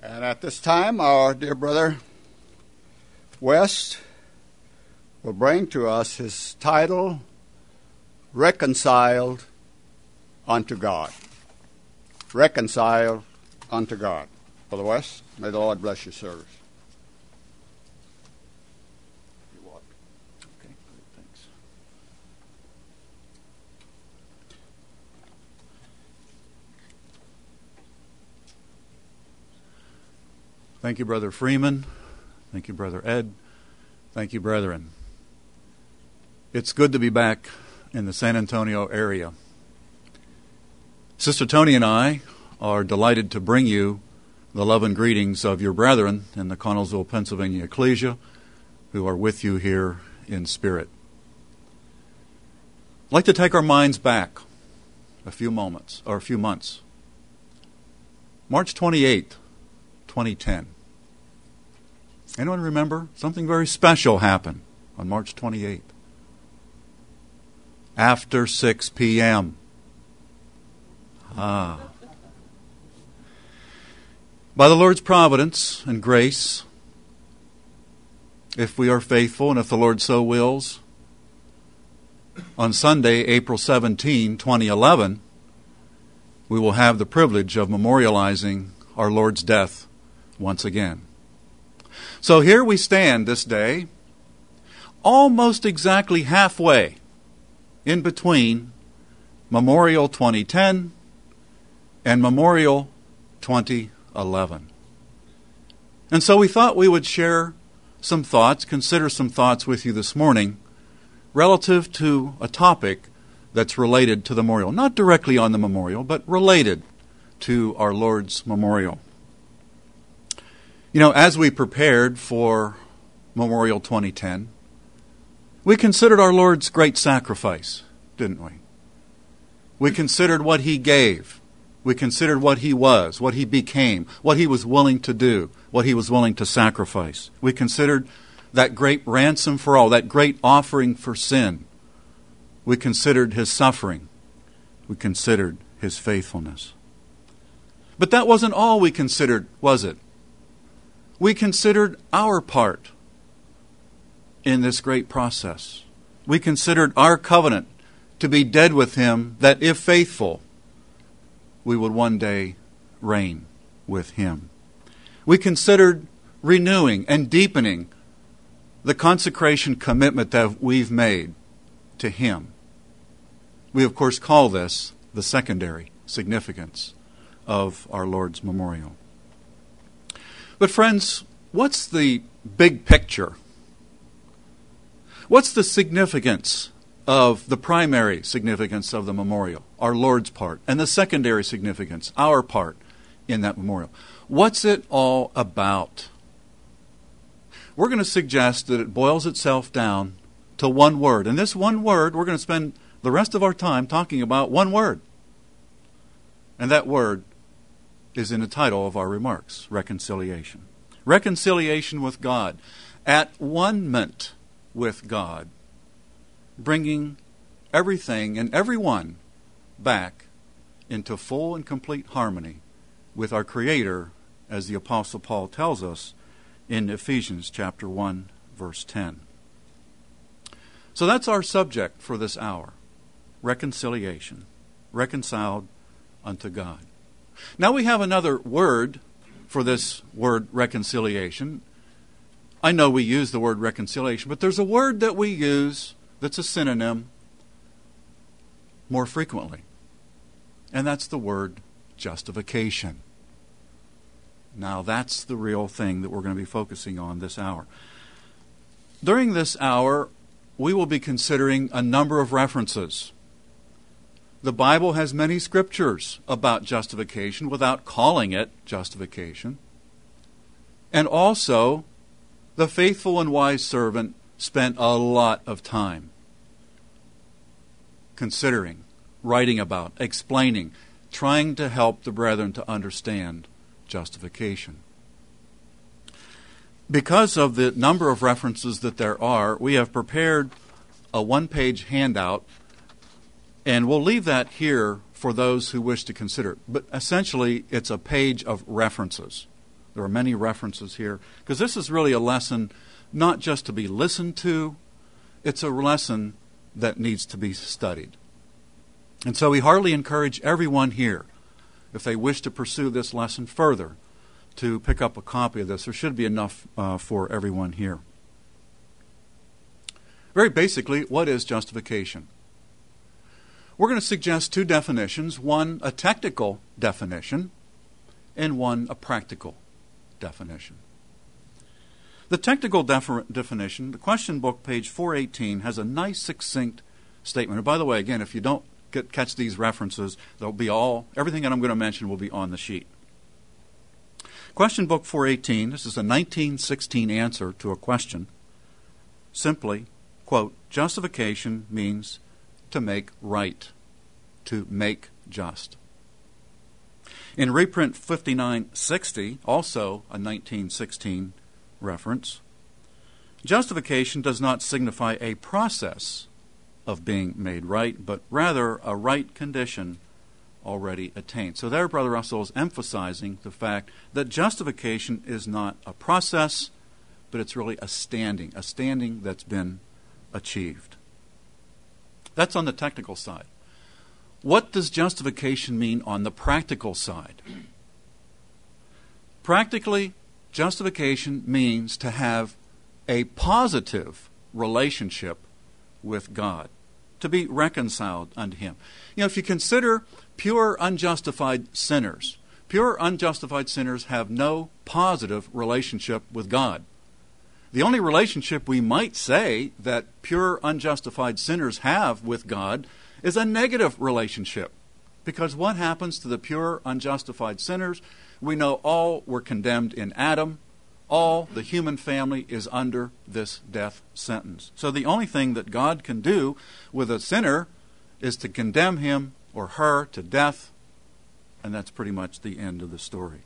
And at this time, our dear brother West will bring to us his title, Reconciled unto God. Reconciled unto God. Brother West, may the Lord bless your service. You're welcome. Okay, thanks. Thank you, Brother Freeman. Thank you, Brother Ed. Thank you, brethren. It's good to be back in the San Antonio area. Sister Tony and I are delighted to bring you the love and greetings of your brethren in the Connellsville, Pennsylvania Ecclesia, who are with you here in spirit. I'd like to take our minds back a few months. March 28th, 2010. Anyone remember? Something very special happened on March 28th. After 6 p.m. By the Lord's providence and grace, if we are faithful and if the Lord so wills, on Sunday, April 17, 2011, we will have the privilege of memorializing our Lord's death once again. So here we stand this day, almost exactly halfway in between Memorial 2010 and Memorial 2011. And so we thought we would share some thoughts, consider some thoughts with you this morning relative to a topic that's related to the memorial. Not directly on the memorial, but related to our Lord's memorial. You know, as we prepared for Memorial 2010, we considered our Lord's great sacrifice, didn't we? We considered what He gave. We considered what He was, what He became, what He was willing to do, what He was willing to sacrifice. We considered that great ransom for all, that great offering for sin. We considered His suffering. We considered His faithfulness. But that wasn't all we considered, was it? We considered our part in this great process. We considered our covenant to be dead with Him, that if faithful, we would one day reign with Him. We considered renewing and deepening the consecration commitment that we've made to Him. We, of course, call this the secondary significance of our Lord's memorial. But friends, what's the big picture? What's the significance of the primary significance of the memorial, our Lord's part, and the secondary significance, our part in that memorial? What's it all about? We're going to suggest that it boils itself down to one word. And this one word, we're going to spend the rest of our time talking about one word. And that word is in the title of our remarks, reconciliation. Reconciliation with God. At one-ment with God. Bringing everything and everyone back into full and complete harmony with our Creator, as the Apostle Paul tells us in Ephesians chapter 1, verse 10. So that's our subject for this hour. Reconciliation. Reconciled unto God. Now we have another word for this word reconciliation. I know we use the word reconciliation, but there's a word that we use that's a synonym more frequently. And that's the word justification. Now that's the real thing that we're going to be focusing on this hour. During this hour, we will be considering a number of references. The Bible has many scriptures about justification without calling it justification. And also, the faithful and wise servant spent a lot of time considering, writing about, explaining, trying to help the brethren to understand justification. Because of the number of references that there are, we have prepared a one-page handout, and we'll leave that here for those who wish to consider. But essentially, it's a page of references. There are many references here, because this is really a lesson not just to be listened to, it's a lesson that needs to be studied. And so we heartily encourage everyone here, if they wish to pursue this lesson further, to pick up a copy of this. There should be enough for everyone here. Very basically, what is justification? We're going to suggest two definitions, one a technical definition and one a practical definition. The technical definition, the question book, page 418, has a nice succinct statement. And by the way, again, if you don't catch these references, they'll be everything that I'm going to mention will be on the sheet. Question book 418, this is a 1916 answer to a question. Simply, quote, justification means to make right, to make just. In reprint 5960, also a 1916 reference, justification does not signify a process of being made right, but rather a right condition already attained. So there, Brother Russell is emphasizing the fact that justification is not a process, but it's really a standing that's been achieved. That's on the technical side. What does justification mean on the practical side? Practically, justification means to have a positive relationship with God, to be reconciled unto Him. You know, if you consider pure unjustified sinners have no positive relationship with God. The only relationship we might say that pure unjustified sinners have with God is a negative relationship. Because what happens to the pure unjustified sinners? We know all were condemned in Adam. All the human family is under this death sentence. So the only thing that God can do with a sinner is to condemn him or her to death, and that's pretty much the end of the story.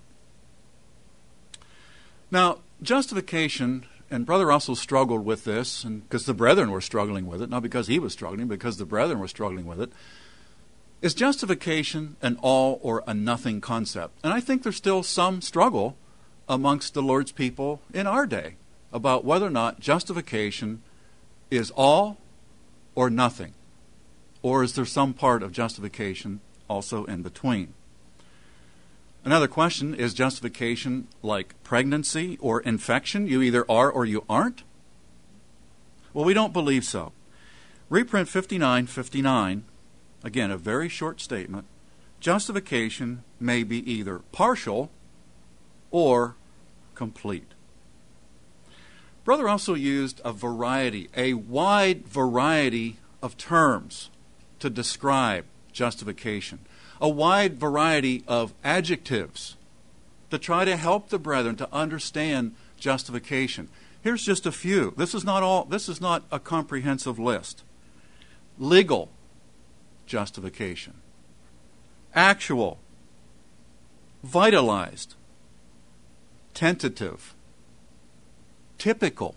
Now, justification, and Brother Russell struggled with this, and because the brethren were struggling with it, not because he was struggling, because the brethren were struggling with it. Is justification an all or a nothing concept? And I think there's still some struggle amongst the Lord's people in our day about whether or not justification is all or nothing. Or is there some part of justification also in between? Another question, is justification like pregnancy or infection? You either are or you aren't? Well, we don't believe so. Reprint 5959, again, a very short statement. Justification may be either partial or complete. Brother also used a wide variety of terms to describe justification. A wide variety of adjectives to try to help the brethren to understand justification. Here's just a few. This is not a comprehensive list. Legal justification. Actual. Vitalized. Tentative. Typical.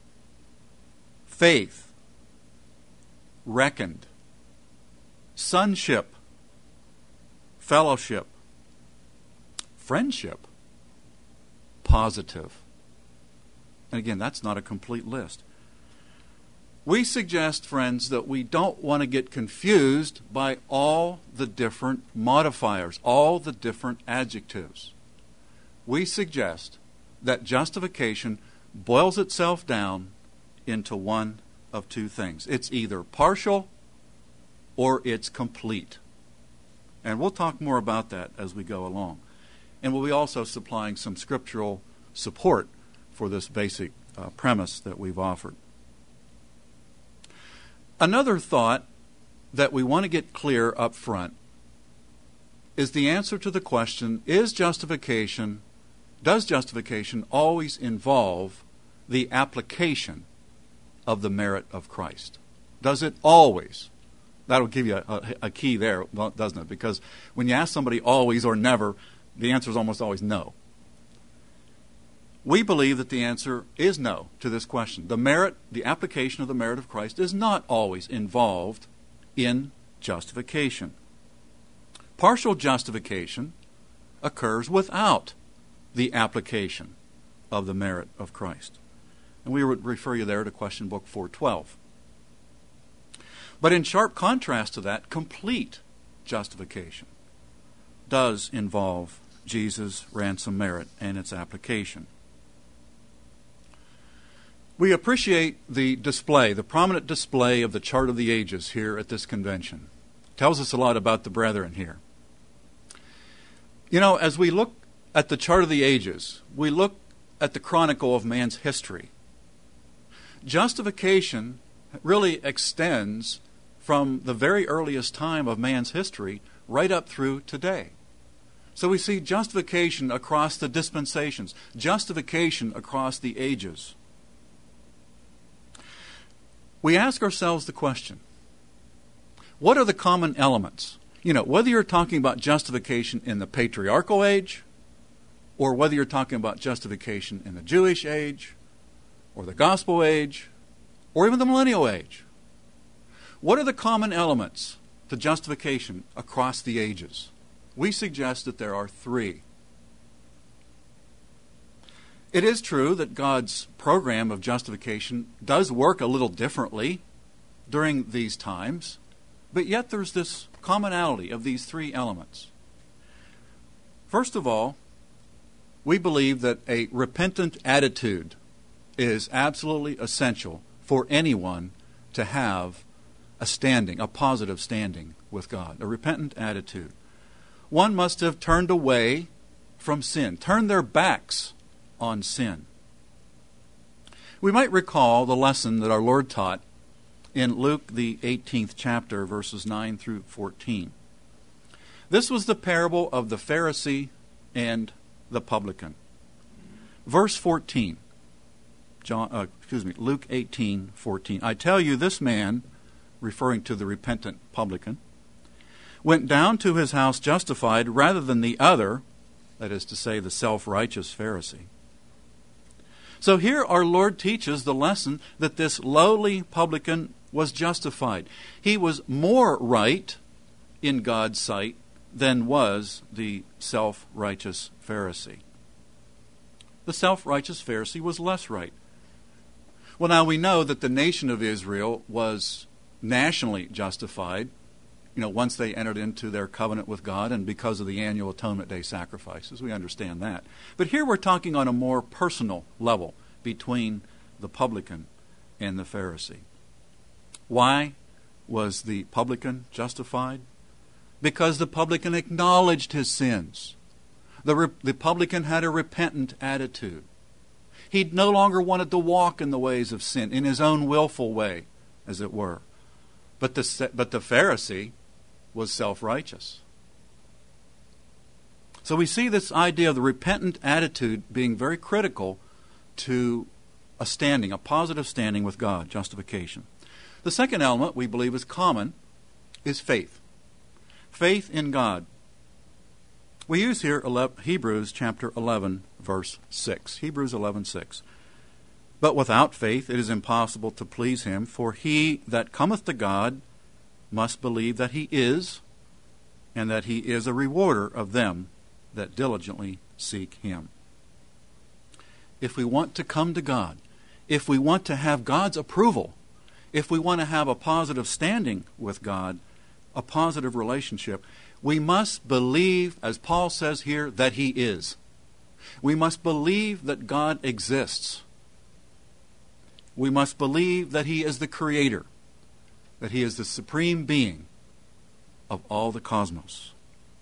Faith. Reckoned. Sonship. Fellowship. Friendship. Positive. And again, that's not a complete list. We suggest, friends, that we don't want to get confused by all the different modifiers, all the different adjectives. We suggest that justification boils itself down into one of two things. It's either partial or it's complete. And we'll talk more about that as we go along. And we'll be also supplying some scriptural support for this basic premise that we've offered. Another thought that we want to get clear up front is the answer to the question, does justification always involve the application of the merit of Christ? Does it always? That'll give you a key there, doesn't it? Because when you ask somebody always or never, the answer is almost always no. We believe that the answer is no to this question. The application of the merit of Christ is not always involved in justification. Partial justification occurs without the application of the merit of Christ. And we would refer you there to question book 412. But in sharp contrast to that, complete justification does involve Jesus' ransom merit and its application. We appreciate the display, the prominent display of the chart of the ages here at this convention. It tells us a lot about the brethren here. You know, as we look at the chart of the ages, we look at the chronicle of man's history. Justification really extends from the very earliest time of man's history right up through today. So we see justification across the dispensations, justification across the ages. We ask ourselves the question, what are the common elements? You know, whether you're talking about justification in the patriarchal age, or whether you're talking about justification in the Jewish age, or the gospel age, or even the millennial age. What are the common elements to justification across the ages? We suggest that there are three. It is true that God's program of justification does work a little differently during these times, but yet there's this commonality of these three elements. First of all, we believe that a repentant attitude is absolutely essential for anyone to have a standing, a positive standing with God, a repentant attitude. One must have turned away from sin, turned their backs on sin. We might recall the lesson that our Lord taught in Luke, the 18th chapter, verses 9 through 14. This was the parable of the Pharisee and the publican. Verse 14, Luke 18:14. I tell you, this man, referring to the repentant publican, went down to his house justified rather than the other, that is to say, the self-righteous Pharisee. So here our Lord teaches the lesson that this lowly publican was justified. He was more right in God's sight than was the self-righteous Pharisee. The self-righteous Pharisee was less right. Well, now we know that the nation of Israel was nationally justified, once they entered into their covenant with God and because of the annual Atonement Day sacrifices. We understand that. But here we're talking on a more personal level between the publican and the Pharisee. Why was the publican justified? Because the publican acknowledged his sins. The publican had a repentant attitude. He no longer wanted to walk in the ways of sin, in his own willful way, as it were. But the Pharisee was self-righteous. So we see this idea of the repentant attitude being very critical to a standing, a positive standing with God, justification. The second element we believe is common is faith. Faith in God. We use here Hebrews chapter 11, verse 6. Hebrews 11:6. But without faith it is impossible to please him, for he that cometh to God must believe that he is, and that he is a rewarder of them that diligently seek him. If we want to come to God, if we want to have God's approval, if we want to have a positive standing with God, a positive relationship, we must believe, as Paul says here, that he is. We must believe that God exists. We must believe that he is the creator, that he is the supreme being of all the cosmos.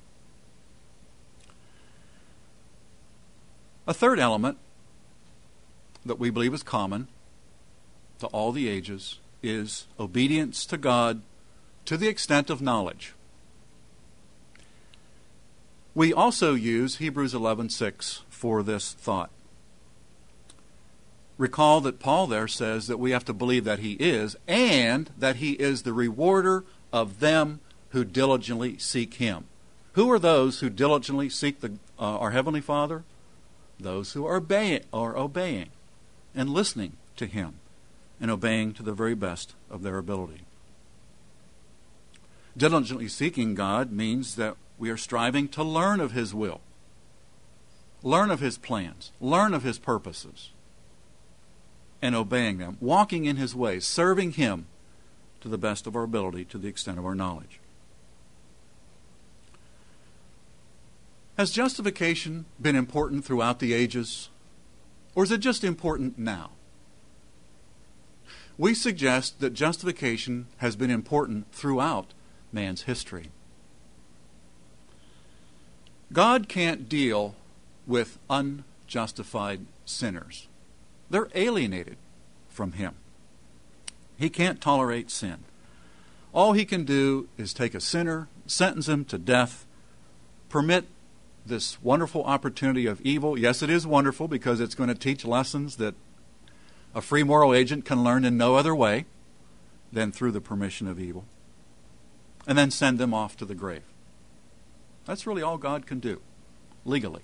A third element that we believe is common to all the ages is obedience to God to the extent of knowledge. We also use Hebrews 11:6 for this thought. Recall that Paul there says that we have to believe that he is, and that he is the rewarder of them who diligently seek him. Who are those who diligently seek our Heavenly Father? Those who are obeying and listening to him and obeying to the very best of their ability. Diligently seeking God means that we are striving to learn of his will. learn of his plans, learn of his purposes, and obeying them, walking in his ways, serving him to the best of our ability, to the extent of our knowledge. Has justification been important throughout the ages, or is it just important now? We suggest that justification has been important throughout man's history. God can't deal with unjustified sinners. They're alienated from him. He can't tolerate sin. All he can do is take a sinner, sentence him to death, permit this wonderful opportunity of evil. Yes, it is wonderful because it's going to teach lessons that a free moral agent can learn in no other way than through the permission of evil, and then send them off to the grave. That's really all God can do, legally.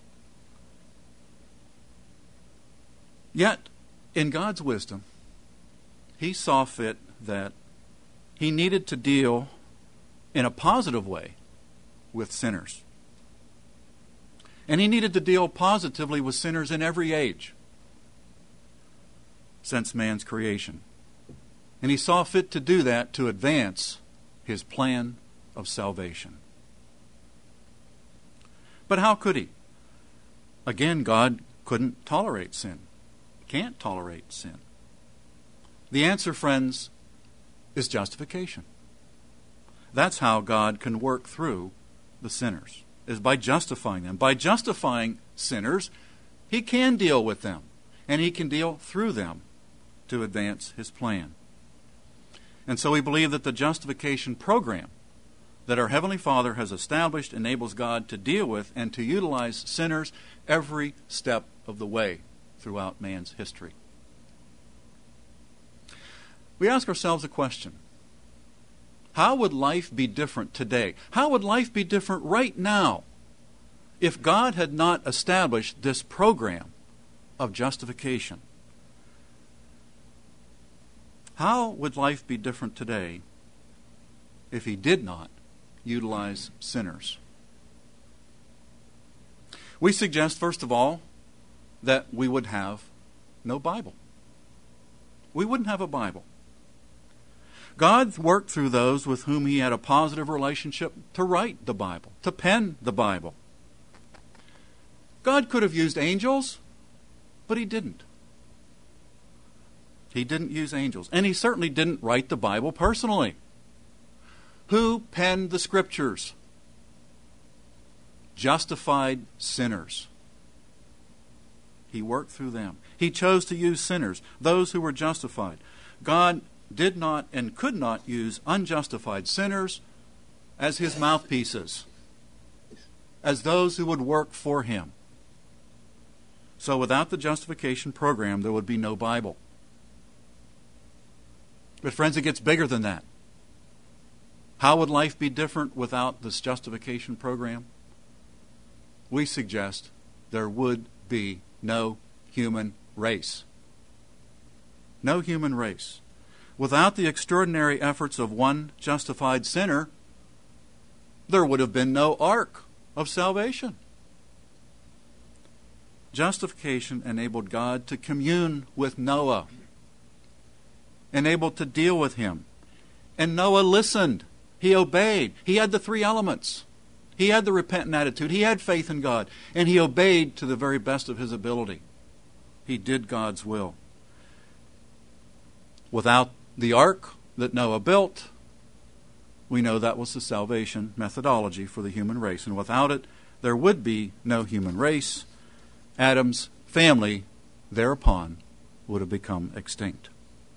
Yet, in God's wisdom, he saw fit that he needed to deal in a positive way with sinners. And he needed to deal positively with sinners in every age since man's creation. And he saw fit to do that to advance his plan of salvation. But how could he? Again, God couldn't tolerate sin. Can't tolerate sin. The answer, friends, is justification. That's how God can work through the sinners, is by justifying them. By justifying sinners, he can deal with them, and he can deal through them to advance his plan. And so we believe that the justification program that our Heavenly Father has established enables God to deal with and to utilize sinners every step of the way throughout man's history. We ask ourselves a question. How would life be different today? How would life be different right now if God had not established this program of justification? How would life be different today if he did not utilize sinners? We suggest, first of all, that we would have no Bible. We wouldn't have a Bible. God worked through those with whom he had a positive relationship to write the Bible, to pen the Bible. God could have used angels, but he didn't. He didn't use angels. And he certainly didn't write the Bible personally. Who penned the Scriptures? Justified sinners. He worked through them. He chose to use sinners, those who were justified. God did not and could not use unjustified sinners as his mouthpieces, as those who would work for him. So without the justification program, there would be no Bible. But friends, it gets bigger than that. How would life be different without this justification program? We suggest there would be no human race. No human race. Without the extraordinary efforts of one justified sinner, there would have been no ark of salvation. Justification enabled God to commune with Noah, enabled to deal with him. And Noah listened. He obeyed. He had the three elements. He had the repentant attitude. He had faith in God. And he obeyed to the very best of his ability. He did God's will. Without the ark that Noah built, we know that was the salvation methodology for the human race. And without it, there would be no human race. Adam's family, thereupon, would have become extinct.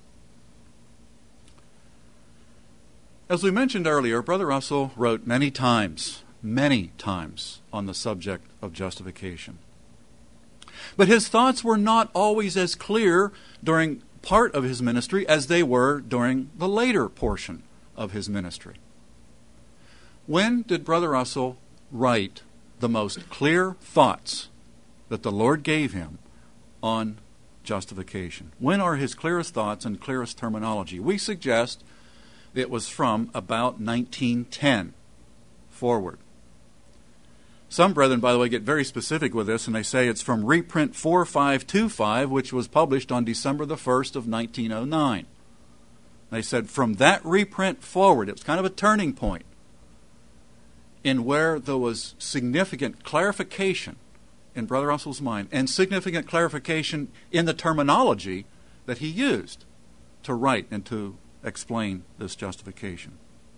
As we mentioned earlier, Brother Russell wrote many times on the subject of justification. But his thoughts were not always as clear during part of his ministry as they were during the later portion of his ministry. When did Brother Russell write the most clear thoughts that the Lord gave him on justification? When are his clearest thoughts and clearest terminology? We suggest it was from about 1910 forward. Some brethren, by the way, get very specific with this, and they say it's from reprint 4525, which was published on December the 1st of 1909. They said from that reprint forward, it was kind of a turning point in where there was significant clarification in Brother Russell's mind and significant clarification in the terminology that he used to write and to explain this justification.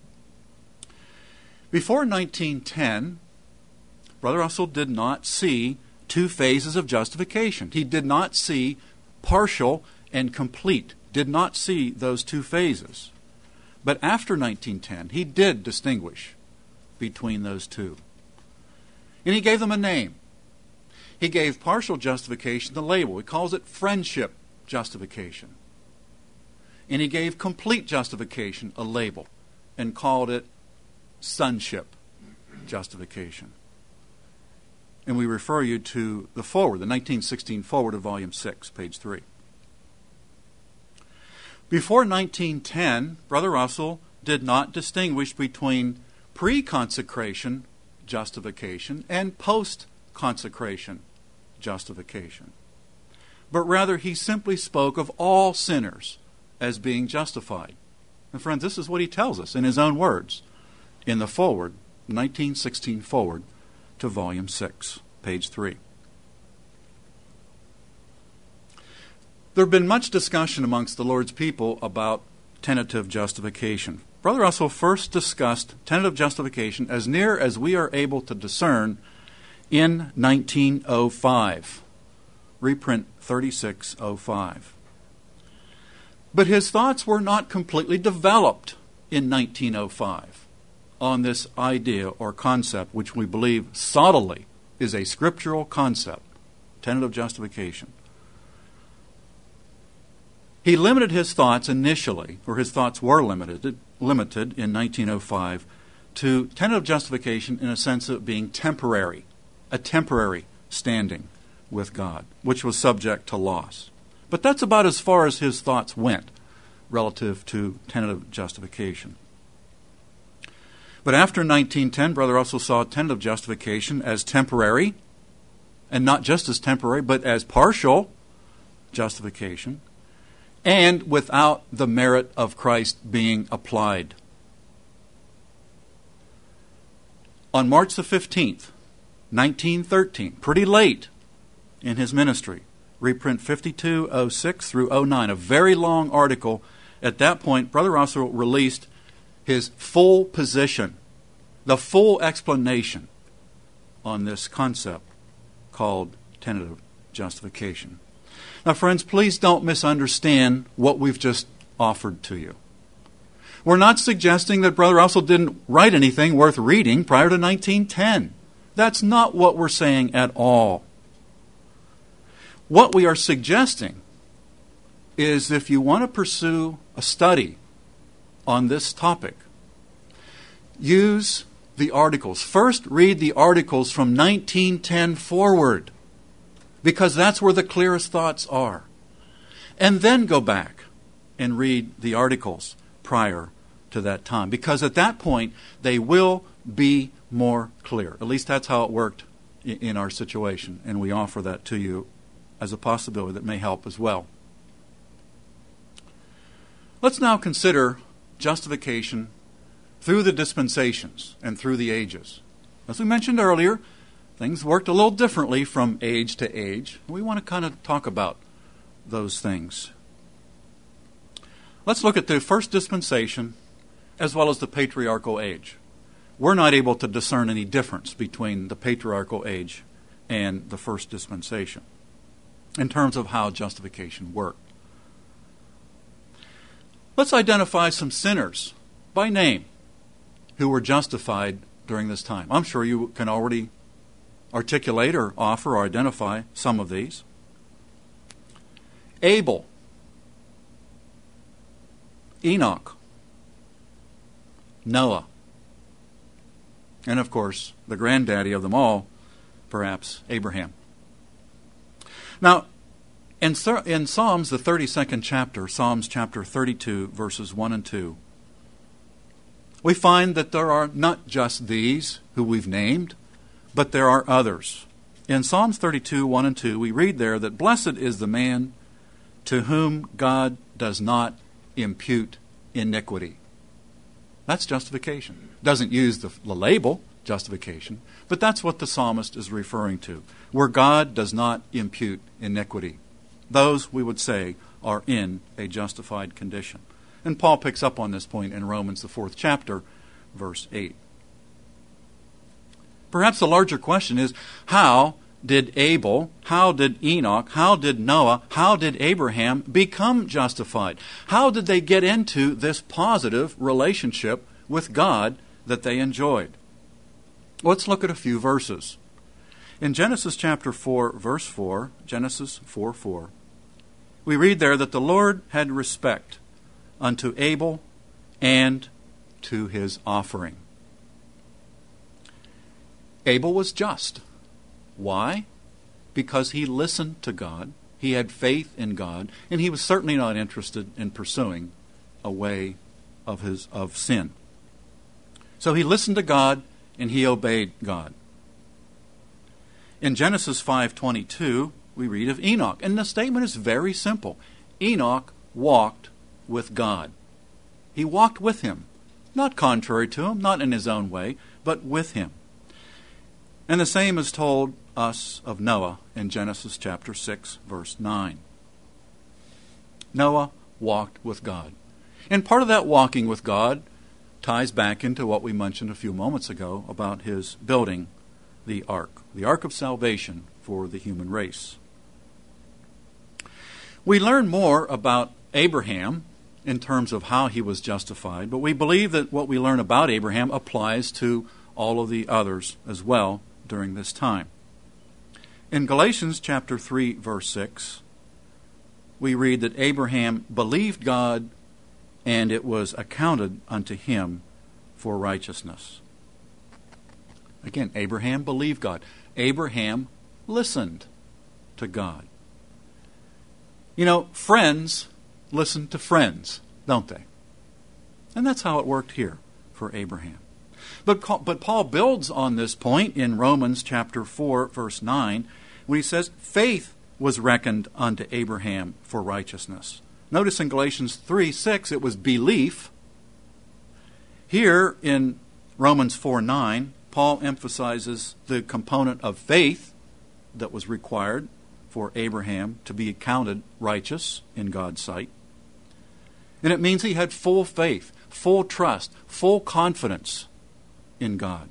Before 1910, Brother Russell did not see two phases of justification. He did not see partial and complete, did not see those two phases. But after 1910, he did distinguish between those two. And he gave them a name. He gave partial justification the label. He calls it friendship justification. And he gave complete justification a label and called it sonship justification. And we refer you to the forward, the 1916 forward of Volume 6, page 3. Before 1910, Brother Russell did not distinguish between pre-consecration justification and post-consecration justification. But rather, he simply spoke of all sinners as being justified. And friends, this is what he tells us in his own words in the forward, 1916 forward to Volume 6, page 3. There have been much discussion amongst the Lord's people about tentative justification. Brother Russell first discussed tentative justification as near as we are able to discern in 1905, reprint 3605. But his thoughts were not completely developed in 1905 on this idea or concept, which we believe solidly is a scriptural concept, tentative justification. He limited his thoughts initially, or his thoughts were limited in 1905 to tentative justification in a sense of being temporary, a temporary standing with God, which was subject to loss. But that's about as far as his thoughts went relative to tentative justification. But after 1910, Brother Russell saw tentative justification as temporary, and not just as temporary, but as partial justification, and without the merit of Christ being applied. On March the 15th, 1913, pretty late in his ministry, reprint 5206 through 09, a very long article. At that point, Brother Russell released his full position, the full explanation on this concept called tentative justification. Now, friends, please don't misunderstand what we've just offered to you. We're not suggesting that Brother Russell didn't write anything worth reading prior to 1910. That's not what we're saying at all. What we are suggesting is if you want to pursue a study on this topic, use the articles. First, read the articles from 1910 forward, because that's where the clearest thoughts are. And then go back and read the articles prior to that time, because at that point they will be more clear. At least that's how it worked in our situation, and we offer that to you as a possibility that may help as well. Let's now consider justification through the dispensations and through the ages. As we mentioned earlier, things worked a little differently from age to age. We want to kind of talk about those things. Let's look at the first dispensation as well as the patriarchal age. We're not able to discern any difference between the patriarchal age and the first dispensation in terms of how justification worked. Let's identify some sinners by name who were justified during this time. I'm sure you can already articulate or offer or identify some of these. Abel, Enoch, Noah, and of course, the granddaddy of them all, perhaps Abraham. Now, in Psalms, the 32nd chapter, Psalms chapter 32, verses 1 and 2, we find that there are not just these who we've named, But there are others. In Psalms 32, 1 and 2, we read there that blessed is the man to whom God does not impute iniquity. That's justification. Doesn't use the label, justification, but that's what the psalmist is referring to, where God does not impute iniquity. Those, we would say, are in a justified condition. And Paul picks up on this point in Romans, the 4th chapter, verse 8. Perhaps the larger question is, how did Abel, how did Enoch, how did Noah, how did Abraham become justified? How did they get into this positive relationship with God that they enjoyed? Let's look at a few verses. In Genesis chapter 4, verse 4, Genesis 4:4, we read there that the Lord had respect unto Abel and to his offering. Abel was just. Why? Because he listened to God, he had faith in God, and he was certainly not interested in pursuing a way of sin. So he listened to God and he obeyed God. In Genesis 5:22, we read of Enoch, and the statement is very simple. Enoch walked with God. He walked with him, not contrary to him, not in his own way, but with him. And the same is told us of Noah in Genesis chapter 6, verse 9. Noah walked with God. And part of that walking with God ties back into what we mentioned a few moments ago about his building the ark of salvation for the human race. We learn more about Abraham in terms of how he was justified, but we believe that what we learn about Abraham applies to all of the others as well during this time. In Galatians chapter 3, verse 6, we read that Abraham believed God, and it was accounted unto him for righteousness. Again, Abraham believed God. Abraham listened to God. You know, friends listen to friends, don't they? And that's how it worked here for Abraham. But Paul builds on this point in Romans chapter 4, verse 9, when he says, faith was reckoned unto Abraham for righteousness. Notice in Galatians 3:6, it was belief. Here in Romans 4:9, Paul emphasizes the component of faith that was required for Abraham to be accounted righteous in God's sight. And it means he had full faith, full trust, full confidence in God.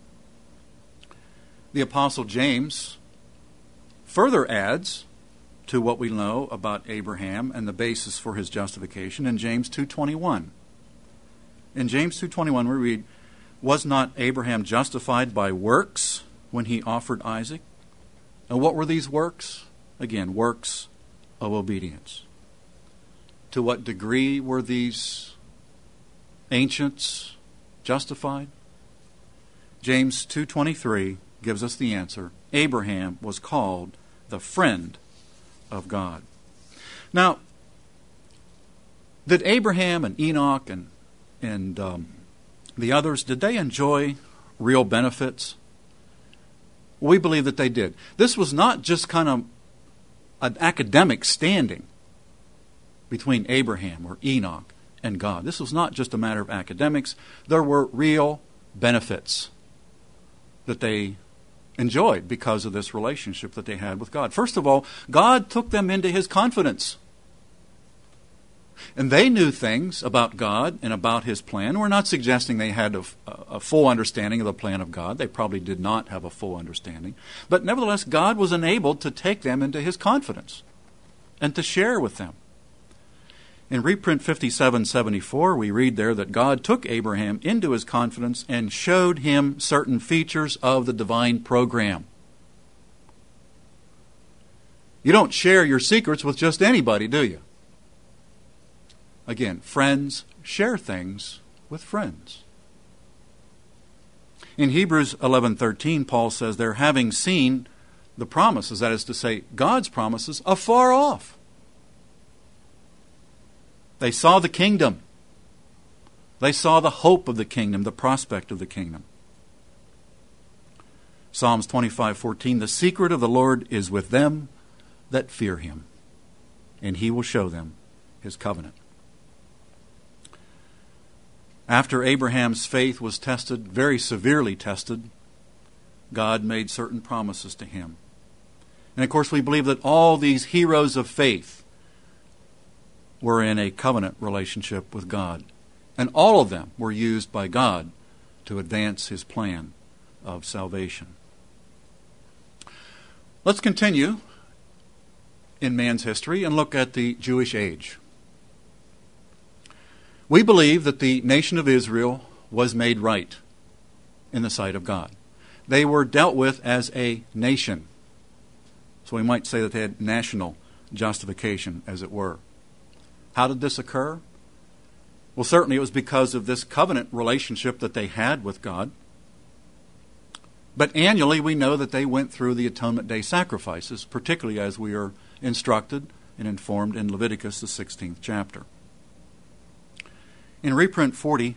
The Apostle James further adds to what we know about Abraham and the basis for his justification in James 2:21. In James 2:21 we read, was not Abraham justified by works when he offered Isaac? And what were these works? Again, works of obedience. To what degree were these ancients justified? James 2:23 gives us the answer. Abraham was called the friend of God. Now, did Abraham and Enoch and the others, did they enjoy real benefits? We believe that they did. This was not just kind of an academic standing between Abraham or Enoch and God. This was not just a matter of academics. There were real benefits that they enjoyed because of this relationship that they had with God. First of all, God took them into his confidence. And they knew things about God and about his plan. We're not suggesting they had a full understanding of the plan of God. They probably did not have a full understanding. But nevertheless, God was enabled to take them into his confidence and to share with them. In reprint 5774, we read there that God took Abraham into his confidence and showed him certain features of the divine program. You don't share your secrets with just anybody, do you? Again, friends share things with friends. In Hebrews 11:13, Paul says they're having seen the promises, that is to say, God's promises, afar off. They saw the kingdom. They saw the hope of the kingdom, the prospect of the kingdom. Psalms 25:14, the secret of the Lord is with them that fear him, and he will show them his covenant. After Abraham's faith was tested, very severely tested, God made certain promises to him. And of course we believe that all these heroes of faith were in a covenant relationship with God. And all of them were used by God to advance his plan of salvation. Let's continue in man's history and look at the Jewish age. We believe that the nation of Israel was made right in the sight of God. They were dealt with as a nation. So we might say that they had national justification, as it were. How did this occur? Well, certainly it was because of this covenant relationship that they had with God. But annually we know that they went through the Atonement Day sacrifices, particularly as we are instructed and informed in Leviticus, the 16th chapter. In reprint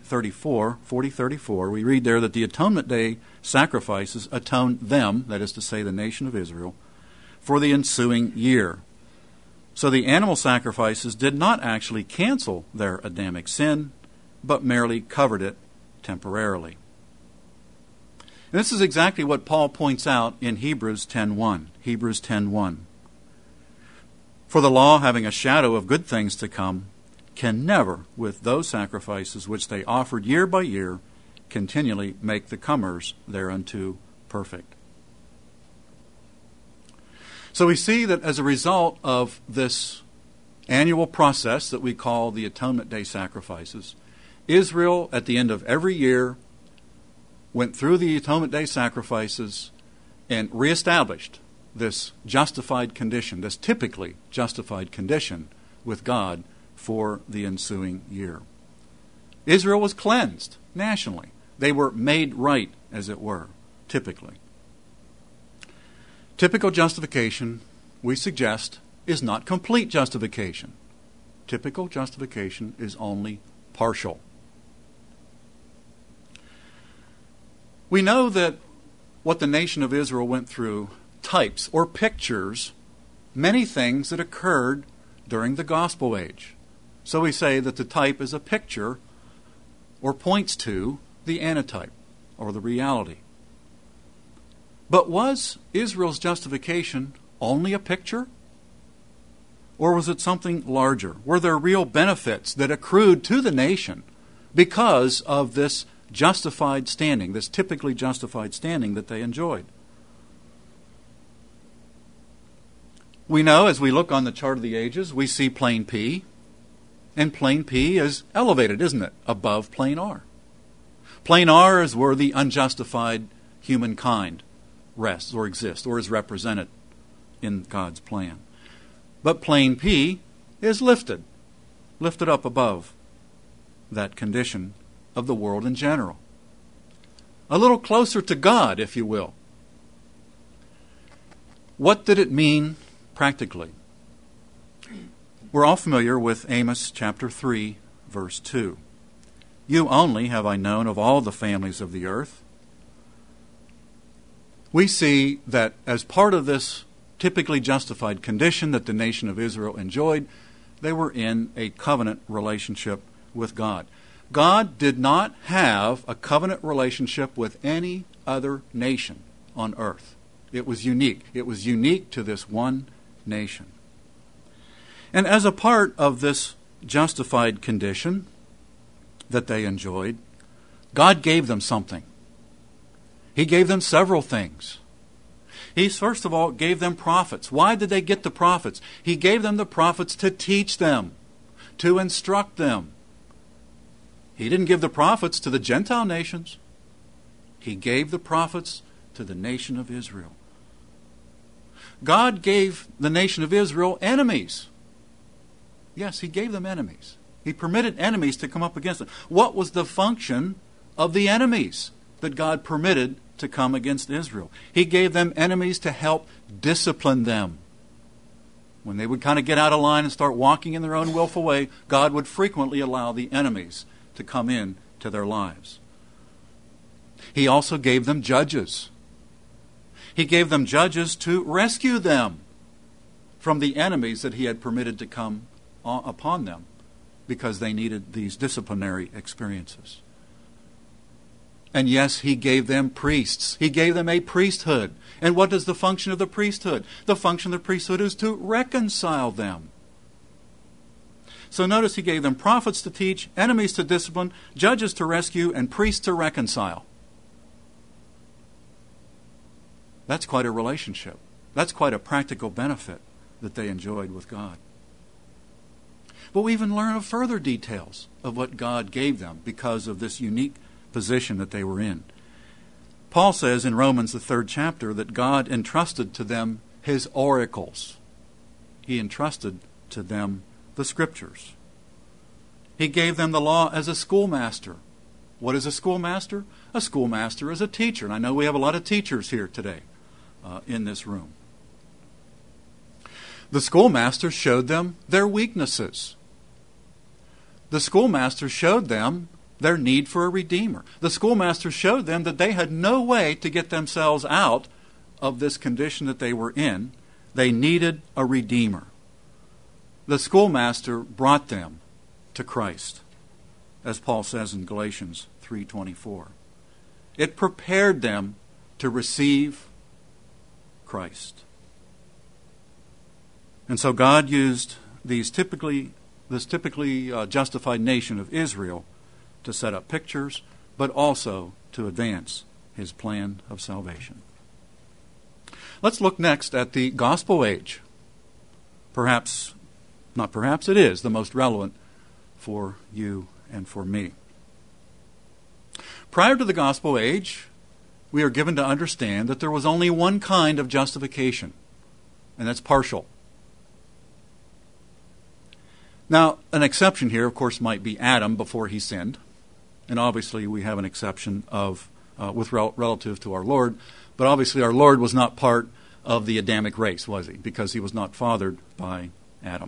4034, we read there that the Atonement Day sacrifices atoned them, that is to say the nation of Israel, for the ensuing year. So the animal sacrifices did not actually cancel their Adamic sin, but merely covered it temporarily. And this is exactly what Paul points out in Hebrews 10:1. Hebrews 10:1. For the law, having a shadow of good things to come, can never, with those sacrifices which they offered year by year, continually make the comers thereunto perfect. So we see that as a result of this annual process that we call the Atonement Day sacrifices, Israel, at the end of every year, went through the Atonement Day sacrifices and reestablished this justified condition, this typically justified condition with God for the ensuing year. Israel was cleansed nationally. They were made right, as it were, typically. Typical justification, we suggest, is not complete justification. Typical justification is only partial. We know that what the nation of Israel went through types or pictures many things that occurred during the gospel age. So we say that the type is a picture or points to the antitype or the reality. But was Israel's justification only a picture? Or was it something larger? Were there real benefits that accrued to the nation because of this justified standing, this typically justified standing that they enjoyed? We know as we look on the chart of the ages, we see plane P, and plane P is elevated, isn't it, above plane R. Plane R is where the unjustified humankind rests or exists or is represented in God's plan. But plane P is lifted up above that condition of the world in general. A little closer to God, if you will. What did it mean practically? We're all familiar with Amos chapter 3, verse 2. You only have I known of all the families of the earth. We see that as part of this typically justified condition that the nation of Israel enjoyed, they were in a covenant relationship with God. God did not have a covenant relationship with any other nation on earth. It was unique. It was unique to this one nation. And as a part of this justified condition that they enjoyed, God gave them something. He gave them several things. He, first of all, gave them prophets. Why did they get the prophets? He gave them the prophets to teach them, to instruct them. He didn't give the prophets to the Gentile nations. He gave the prophets to the nation of Israel. God gave the nation of Israel enemies. Yes, He gave them enemies. He permitted enemies to come up against them. What was the function of the enemies that God permitted to come against Israel? He gave them enemies to help discipline them. When they would kind of get out of line and start walking in their own willful way, God would frequently allow the enemies to come in to their lives. He also gave them judges. He gave them judges to rescue them from the enemies that he had permitted to come upon them because they needed these disciplinary experiences. And yes, he gave them priests. He gave them a priesthood. And what is the function of the priesthood? The function of the priesthood is to reconcile them. So notice he gave them prophets to teach, enemies to discipline, judges to rescue, and priests to reconcile. That's quite a relationship. That's quite a practical benefit that they enjoyed with God. But we even learn of further details of what God gave them because of this unique position that they were in. Paul says in Romans, the 3rd chapter, that God entrusted to them his oracles. He entrusted to them the Scriptures. He gave them the law as a schoolmaster. What is a schoolmaster? A schoolmaster is a teacher. And I know we have a lot of teachers here today in this room. The schoolmaster showed them their weaknesses. The schoolmaster showed them their need for a redeemer. The schoolmaster showed them that they had no way to get themselves out of this condition that they were in. They needed a redeemer. The schoolmaster brought them to Christ, as Paul says in Galatians 3:24. It prepared them to receive Christ. And so God used this typically justified nation of Israel to set up pictures, but also to advance his plan of salvation. Let's look next at the gospel age. It is the most relevant for you and for me. Prior to the gospel age, we are given to understand that there was only one kind of justification, and that's partial. Now, an exception here, of course, might be Adam before he sinned. And obviously we have an exception relative to our Lord. But obviously our Lord was not part of the Adamic race, was he? Because he was not fathered by Adam.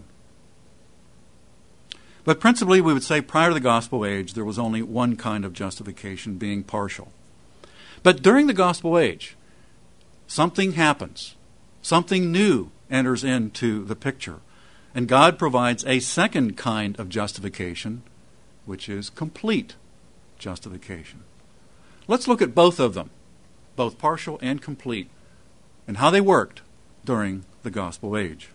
But principally we would say prior to the gospel age there was only one kind of justification, being partial. But during the gospel age, something happens. Something new enters into the picture. And God provides a second kind of justification, which is complete justification. Let's look at both of them, both partial and complete, and how they worked during the gospel age.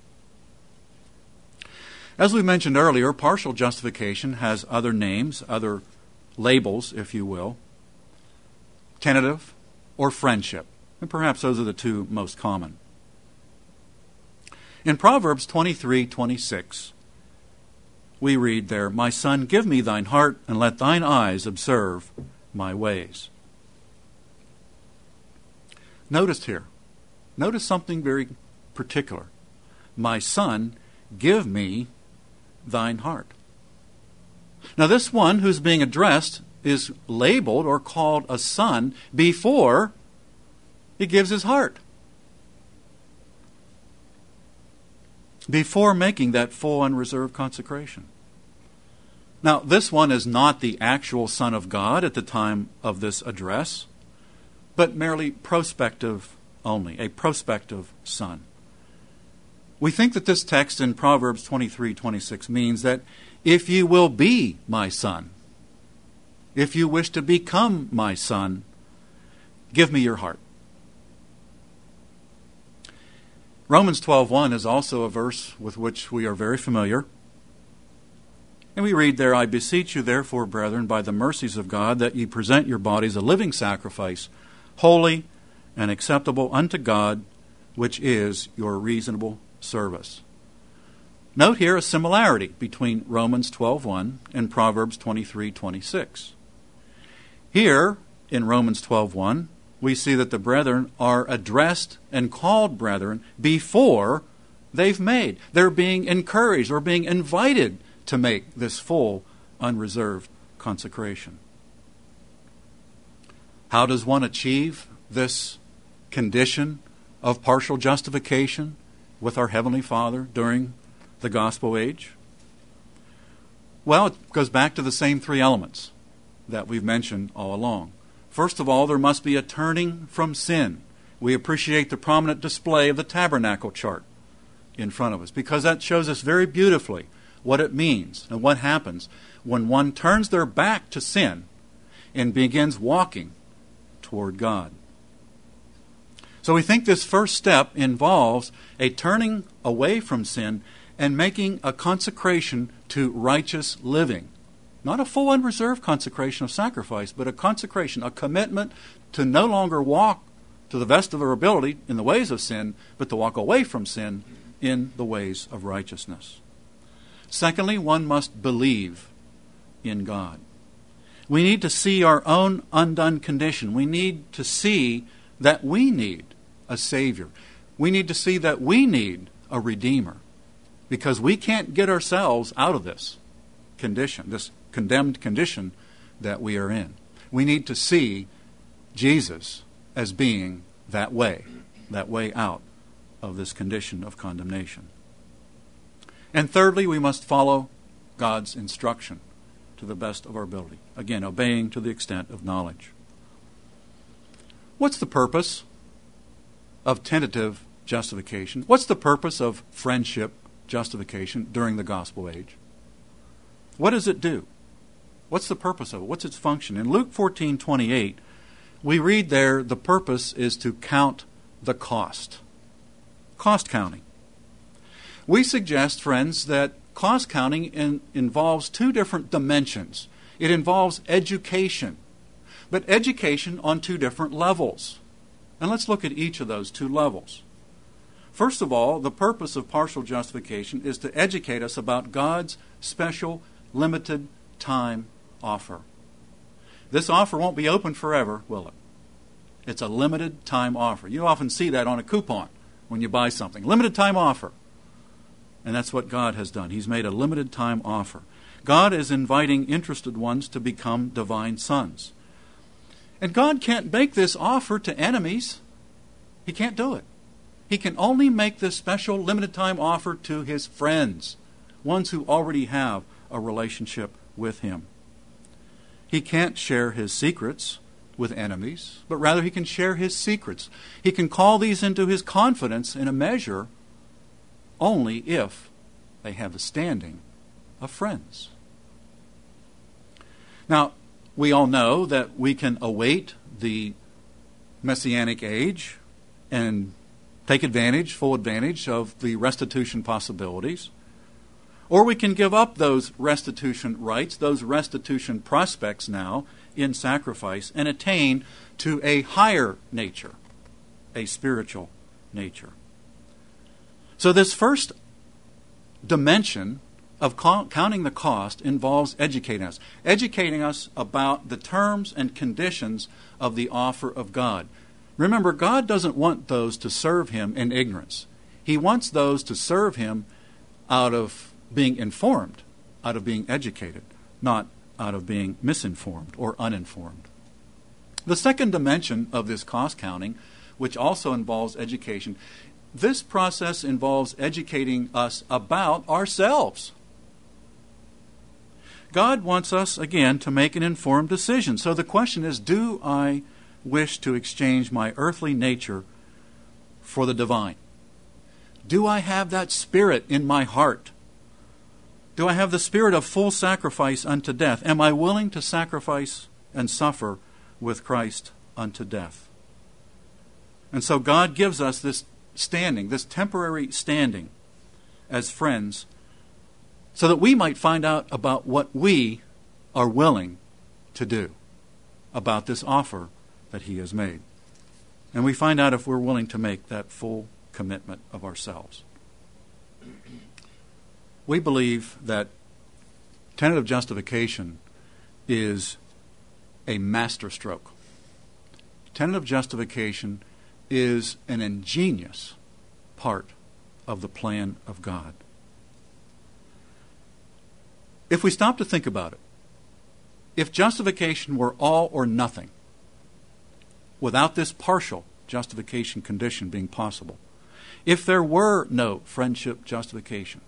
As we mentioned earlier, partial justification has other names, other labels, if you will, tentative or friendship, and perhaps those are the two most common. In Proverbs 23:26, we read there, "My son, give me thine heart, and let thine eyes observe my ways." Notice something very particular. My son, give me thine heart. Now this one who's being addressed is labeled or called a son before he gives his heart. Before making that full unreserved consecration. Now, this one is not the actual Son of God at the time of this address, but merely prospective only, a prospective son. We think that this text in Proverbs 23:26 means that if you will be my son, if you wish to become my son, give me your heart. Romans 12:1 is also a verse with which we are very familiar. And we read there, "I beseech you therefore, brethren, by the mercies of God, that ye present your bodies a living sacrifice, holy and acceptable unto God, which is your reasonable service." Note here a similarity between Romans 12:1 and Proverbs 23:26. Here, in Romans 12:1, we see that the brethren are addressed and called brethren before they're being encouraged or being invited to make this full, unreserved consecration. How does one achieve this condition of partial justification with our Heavenly Father during the gospel age? Well, it goes back to the same three elements that we've mentioned all along. First of all, there must be a turning from sin. We appreciate the prominent display of the tabernacle chart in front of us because that shows us very beautifully what it means and what happens when one turns their back to sin and begins walking toward God. So we think this first step involves a turning away from sin and making a consecration to righteous living. Not a full unreserved consecration of sacrifice, but a consecration, a commitment to no longer walk to the best of our ability in the ways of sin, but to walk away from sin in the ways of righteousness. Secondly, one must believe in God. We need to see our own undone condition. We need to see that we need a Savior. We need to see that we need a Redeemer, because we can't get ourselves out of this condition, this condemned condition that we are in. We need to see Jesus as being that way out of this condition of condemnation. And thirdly, we must follow God's instruction to the best of our ability. Again, obeying to the extent of knowledge. What's the purpose of tentative justification? What's the purpose of friendship justification during the gospel age? What does it do? What's the purpose of it? What's its function? In Luke 14:28, we read there the purpose is to count the cost. Cost counting. We suggest, friends, that cost counting involves two different dimensions. It involves education, but education on two different levels. And let's look at each of those two levels. First of all, the purpose of partial justification is to educate us about God's special, limited time offer. This offer won't be open forever, will it? It's a limited time offer. You often see that on a coupon when you buy something. Limited time offer. And that's what God has done. He's made a limited time offer. God is inviting interested ones to become divine sons. And God can't make this offer to enemies. He can't do it. He can only make this special limited time offer to His friends, ones who already have a relationship with Him. He can't share His secrets with enemies, but rather He can share His secrets. He can call these into His confidence in a measure only if they have the standing of friends. Now, we all know that we can await the Messianic age and take advantage, full advantage of the restitution possibilities. Or we can give up those restitution rights, those restitution prospects now in sacrifice, and attain to a higher nature, a spiritual nature. So this first dimension of counting the cost involves educating us about the terms and conditions of the offer of God. Remember, God doesn't want those to serve Him in ignorance. He wants those to serve Him out of being informed, out of being educated, not out of being misinformed or uninformed. The second dimension of this cost counting, which also involves education, this process involves educating us about ourselves. God wants us, again, to make an informed decision. So the question is, do I wish to exchange my earthly nature for the divine? Do I have that spirit in my heart? Do I have the spirit of full sacrifice unto death? Am I willing to sacrifice and suffer with Christ unto death? And so God gives us this standing, this temporary standing as friends, so that we might find out about what we are willing to do about this offer that He has made. And we find out if we're willing to make that full commitment of ourselves. We believe that tentative justification is a masterstroke. Tentative justification is an ingenious part of the plan of God. If we stop to think about it, if justification were all or nothing, without this partial justification condition being possible, if there were no friendship justification,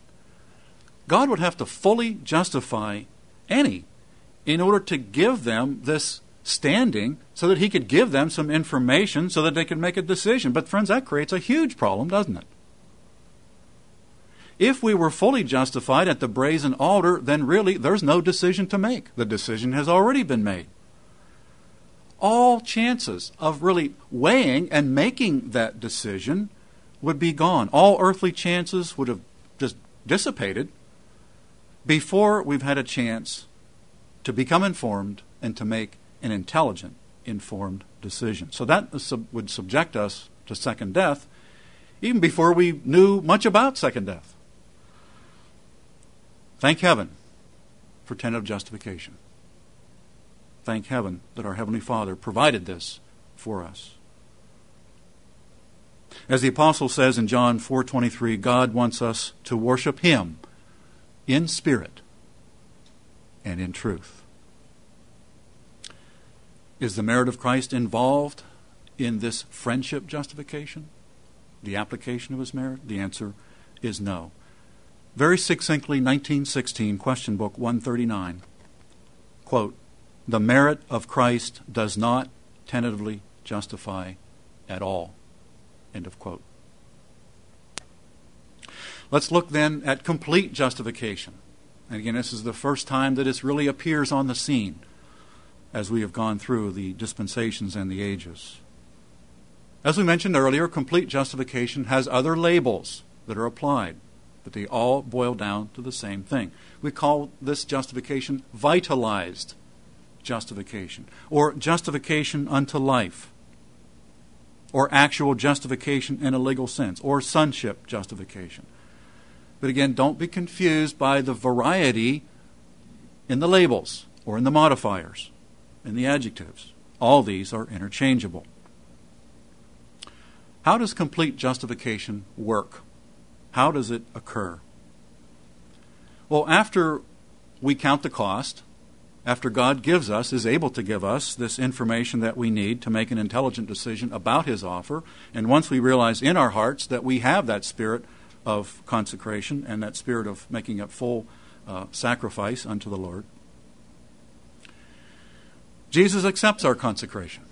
God would have to fully justify any in order to give them this standing so that he could give them some information so that they could make a decision. But friends, that creates a huge problem, doesn't it? If we were fully justified at the brazen altar, then really there's no decision to make. The decision has already been made. All chances of really weighing and making that decision would be gone. All earthly chances would have just dissipated before we've had a chance to become informed and to make an intelligent, informed decision. So that would subject us to second death even before we knew much about second death. Thank heaven for tentative justification. Thank heaven that our Heavenly Father provided this for us. As the Apostle says in John 4:23, God wants us to worship Him in spirit and in truth. Is the merit of Christ involved in this friendship justification? The application of His merit? The answer is no. Very succinctly, 1916, question book 139, quote, "The merit of Christ does not tentatively justify at all." End of quote. Let's look then at complete justification. And again, this is the first time that it really appears on the scene as we have gone through the dispensations and the ages. As we mentioned earlier, complete justification has other labels that are applied, but they all boil down to the same thing. We call this justification vitalized justification, or justification unto life, or actual justification in a legal sense, or sonship justification. But again, don't be confused by the variety in the labels, or in the modifiers, in the adjectives. All these are interchangeable. How does complete justification work? How does it occur? Well, after we count the cost, after God is able to give us this information that we need to make an intelligent decision about His offer, and once we realize in our hearts that we have that spirit of consecration and that spirit of making a full sacrifice unto the Lord, Jesus accepts our consecration.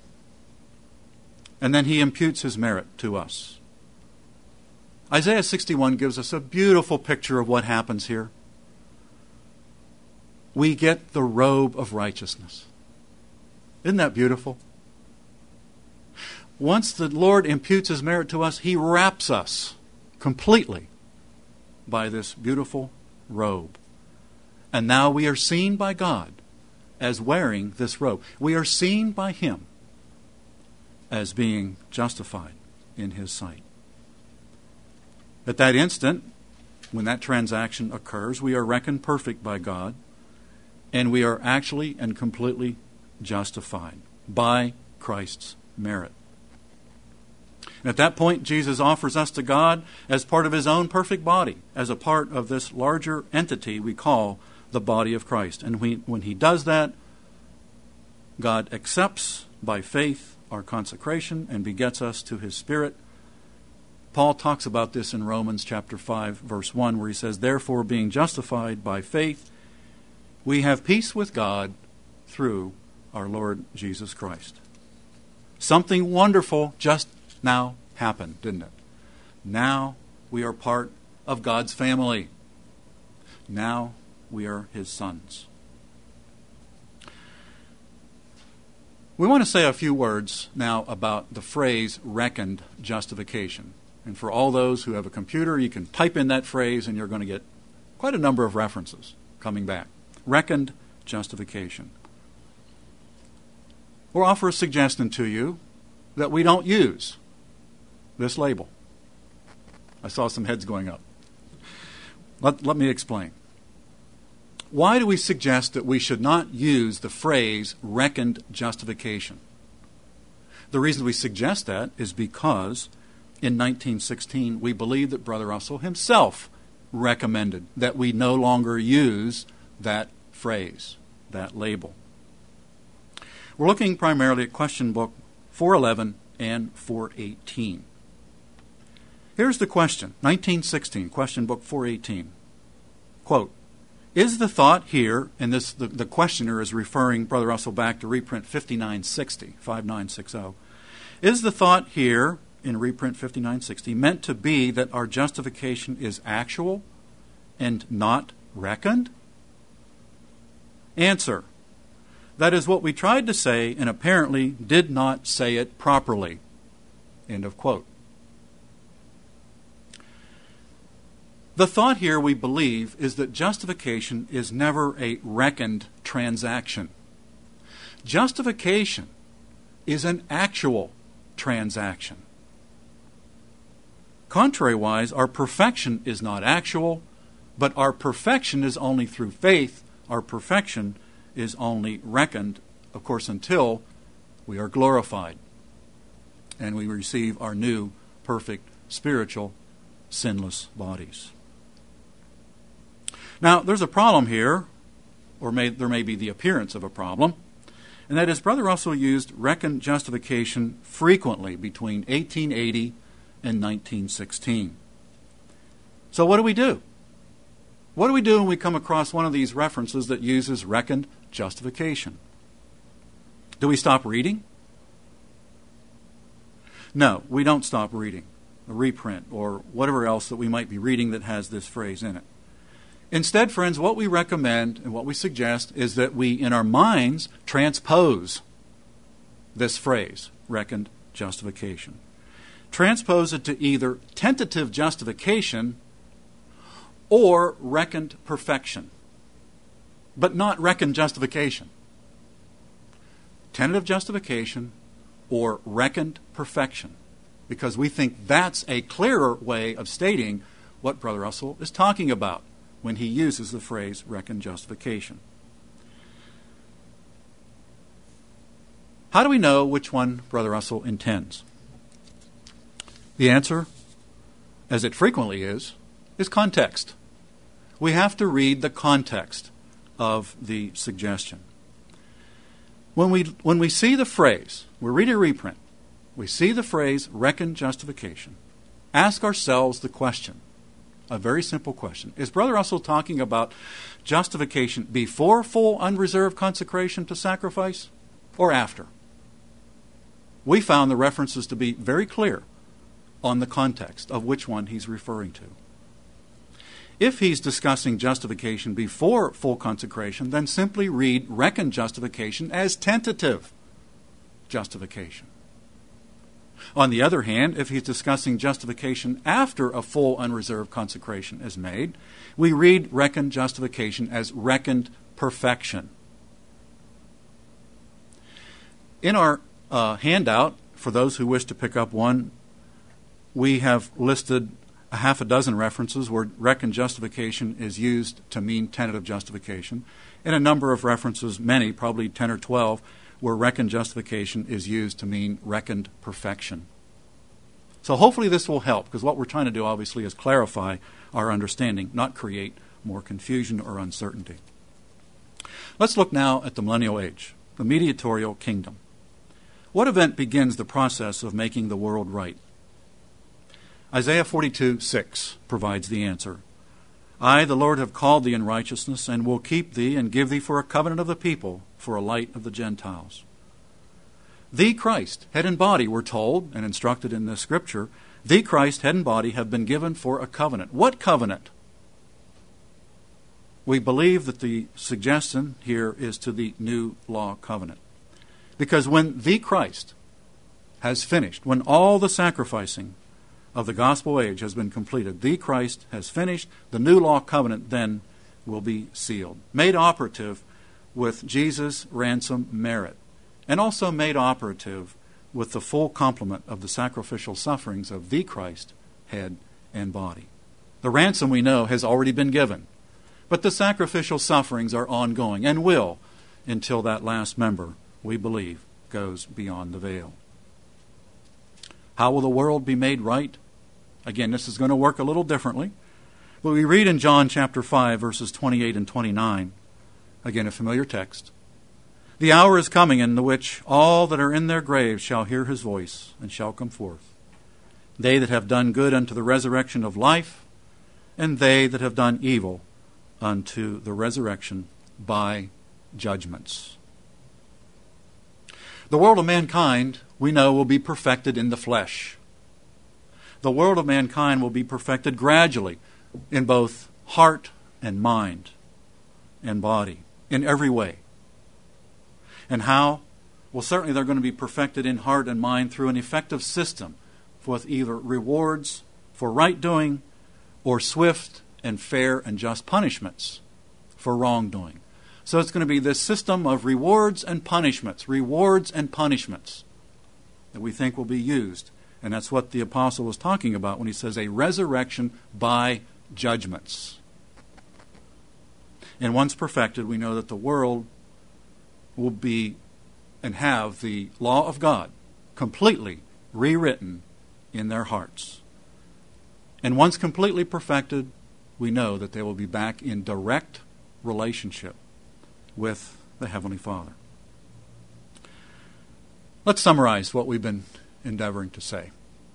And then He imputes His merit to us. Isaiah 61 gives us a beautiful picture of what happens here. We get the robe of righteousness. Isn't that beautiful? Once the Lord imputes His merit to us, He wraps us completely by this beautiful robe. And now we are seen by God as wearing this robe. We are seen by Him as being justified in His sight. At that instant, when that transaction occurs, we are reckoned perfect by God, and we are actually and completely justified by Christ's merit. And at that point, Jesus offers us to God as part of His own perfect body, as a part of this larger entity we call the body of Christ. And when He does that, God accepts by faith our consecration and begets us to His Spirit. Paul talks about this in Romans chapter 5, verse 1, where he says, "Therefore, being justified by faith, we have peace with God through our Lord Jesus Christ." Something wonderful just now happened, didn't it? Now we are part of God's family. Now we are His sons. We want to say a few words now about the phrase reckoned justification. And for all those who have a computer, you can type in that phrase and you're going to get quite a number of references coming back. Reckoned justification. We'll offer a suggestion to you that we don't use this label. I saw some heads going up. Let me explain. Why do we suggest that we should not use the phrase reckoned justification? The reason we suggest that is because in 1916 we believe that Brother Russell himself recommended that we no longer use that phrase, that label. We're looking primarily at question book 411 and 418. Here's the question, 1916, question book 418. Quote, Is the thought here, and this the questioner is referring, Brother Russell, back to reprint 5960, is the thought here in reprint 5960 meant to be that our justification is actual and not reckoned? Answer: that is what we tried to say and apparently did not say it properly. End of quote. The thought here, we believe, is that justification is never a reckoned transaction. Justification is an actual transaction. Contrariwise, our perfection is not actual, but our perfection is only through faith. Our perfection is only reckoned, of course, until we are glorified and we receive our new, perfect, spiritual, sinless bodies. Now, there's a problem here, or there may be the appearance of a problem, and that is Brother Russell used reckoned justification frequently between 1880 and 1916. So what do we do? What do we do when we come across one of these references that uses reckoned justification? Do we stop reading? No, we don't stop reading a reprint or whatever else that we might be reading that has this phrase in it. Instead, friends, what we recommend and what we suggest is that we, in our minds, transpose this phrase, reckoned justification. Transpose it to either tentative justification or reckoned perfection, but not reckoned justification. Tentative justification or reckoned perfection, because we think that's a clearer way of stating what Brother Russell is talking about when he uses the phrase reckoned justification. How do we know which one Brother Russell intends? The answer, as it frequently is context. We have to read the context of the suggestion. When we see the phrase, we read a reprint, we see the phrase reckoned justification, ask ourselves the question, a very simple question. Is Brother Russell talking about justification before full unreserved consecration to sacrifice or after? We found the references to be very clear on the context of which one he's referring to. If he's discussing justification before full consecration, then simply read reckoned justification as tentative justification. On the other hand, if he's discussing justification after a full unreserved consecration is made, we read reckoned justification as reckoned perfection. In our handout, for those who wish to pick up one, we have listed a half a dozen references where reckoned justification is used to mean tentative justification, and a number of references, many, probably 10 or 12, where reckoned justification is used to mean reckoned perfection. So hopefully this will help, because what we're trying to do, obviously, is clarify our understanding, not create more confusion or uncertainty. Let's look now at the millennial age, the mediatorial kingdom. What event begins the process of making the world right? Isaiah 42:6 provides the answer. I, the Lord, have called thee in righteousness, and will keep thee, and give thee for a covenant of the people, for a light of the Gentiles. The Christ, head and body, we're told and instructed in this scripture, the Christ, head and body, have been given for a covenant. What covenant? We believe that the suggestion here is to the new law covenant. Because when the Christ has finished, when all the sacrificing of the gospel age has been completed, the Christ has finished, the new law covenant then will be sealed, made operative with Jesus' ransom merit, and also made operative with the full complement of the sacrificial sufferings of the Christ, head and body. The ransom, we know, has already been given, but the sacrificial sufferings are ongoing and will until that last member, we believe, goes beyond the veil. How will the world be made right? Again, this is going to work a little differently. But we read in John chapter 5, verses 28 and 29, again a familiar text. The hour is coming in the which all that are in their graves shall hear his voice, and shall come forth. They that have done good unto the resurrection of life, and they that have done evil unto the resurrection by judgments. The world of mankind, we know, will be perfected in the flesh. The world of mankind will be perfected gradually in both heart and mind and body, in every way. And how? Well, certainly they're going to be perfected in heart and mind through an effective system with either rewards for right doing or swift and fair and just punishments for wrongdoing. So it's going to be this system of rewards and punishments that we think will be used. And that's what the apostle was talking about when he says a resurrection by judgments. And once perfected, we know that the world will be and have the law of God completely rewritten in their hearts. And once completely perfected, we know that they will be back in direct relationship with the Heavenly Father. Let's summarize what we've been endeavoring to say.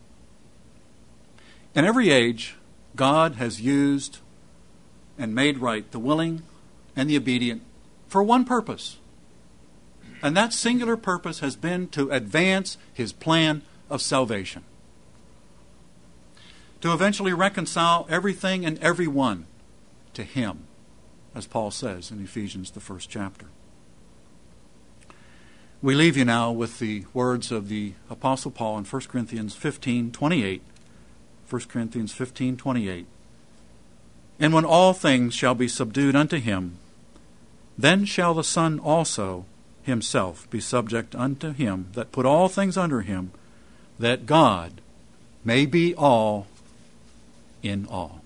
In every age, God has used and made right the willing and the obedient for one purpose. And that singular purpose has been to advance His plan of salvation. To eventually reconcile everything and everyone to Him, as Paul says in Ephesians, the 1st chapter. We leave you now with the words of the Apostle Paul in 1 Corinthians 15:28. 1 Corinthians 15:28. And when all things shall be subdued unto Him, then shall the Son also Himself be subject unto Him that put all things under Him, that God may be all in all.